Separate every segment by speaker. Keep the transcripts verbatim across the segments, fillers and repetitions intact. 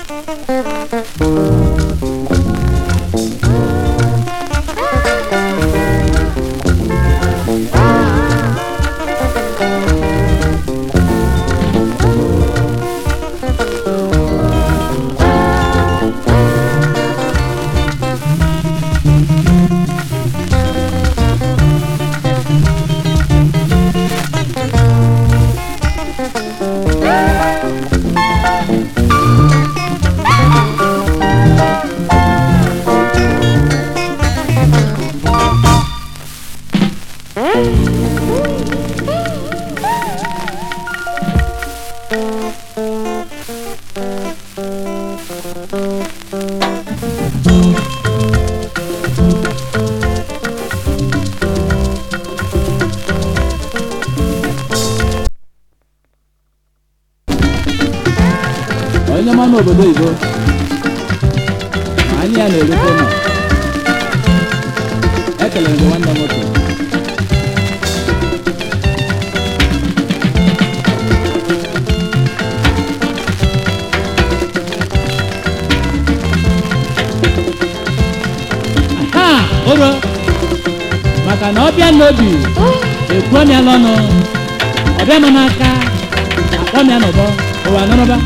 Speaker 1: onye mmanụ obodo Igbo anyị ya na-erute nọ ekelere gị nwanne m nwoke aha oro maka na ọbịa n'obi ekwuo m ya n'ọnụ ọbịa m n'aka akpọ m ya n'ọbọ ụwa nọrọba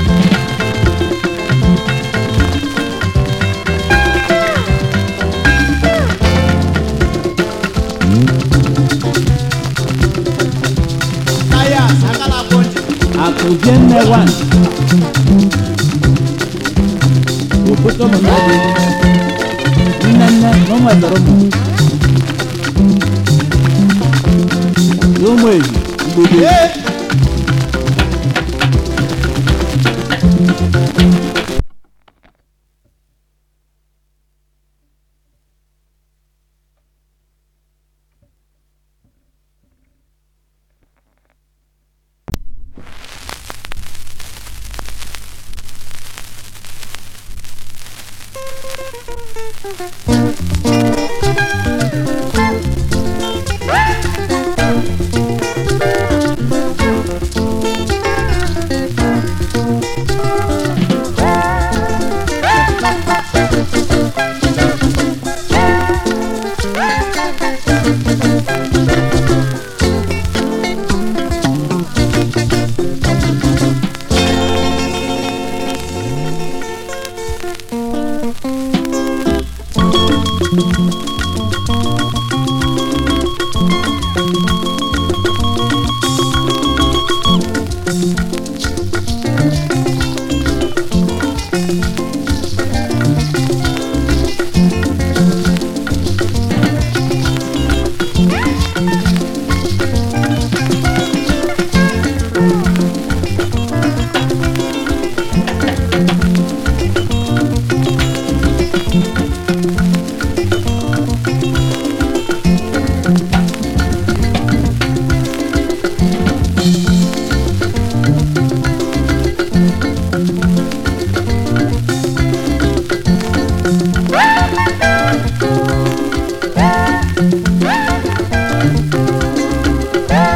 Speaker 1: Akụzie nne wan obodo m n'obi nne nne na ụmụ ezoro m na ụmụ ezi mgbede